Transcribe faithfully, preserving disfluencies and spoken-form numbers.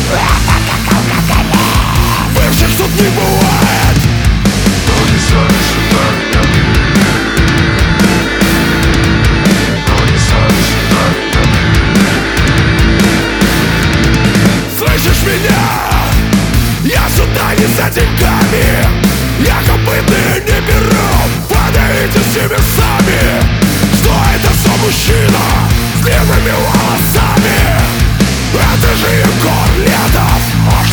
Бывших тут не бывает. Но не сами сюда меня привели. Но не сами сюда меня привели. Слышишь меня? Я сюда не за деньгами. Я копытные не беру. Падаете с ними сами. Что это за мужчина с длинными волосами? Это же Егор Летов.